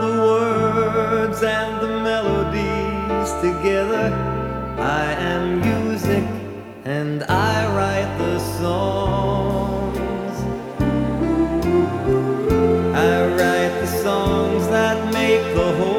the words and the melodies together. I am music and I write the songs. I write the songs that make the whole